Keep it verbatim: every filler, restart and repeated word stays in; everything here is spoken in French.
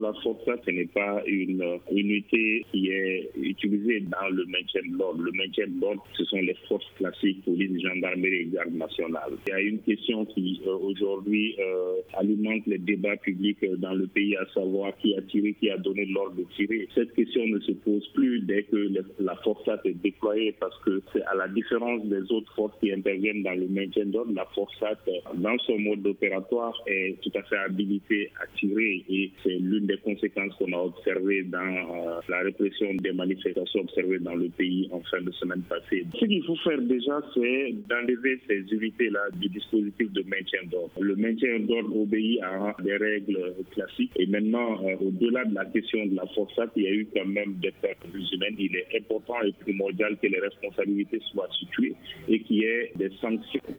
La Forçat, ce n'est pas une unité qui est utilisée dans le maintien de l'ordre. Le maintien de l'ordre, ce sont les forces classiques, police, gendarmerie et garde nationale. Il y a une question qui, euh, aujourd'hui, euh, alimente les débats publics dans le pays, à savoir qui a tiré, qui a donné l'ordre de tirer. Cette question ne se pose plus dès que le, la Forçat est déployée, parce que c'est à la différence des autres forces qui interviennent dans le maintien de l'ordre, la Forçat, dans son mode opératoire, est tout à fait habilitée à tirer, et c'est l'une des conséquences qu'on a observées dans euh, la répression des manifestations observées dans le pays en fin de semaine passée. Ce qu'il faut faire déjà, c'est d'enlever ces unités-là du dispositif de maintien d'ordre. Le maintien d'ordre obéit à des règles classiques, et maintenant, euh, au-delà de la question de la Forçat, il y a eu quand même des pertes humaines. Il est important et primordial que les responsabilités soient situées et qu'il y ait des sanctions.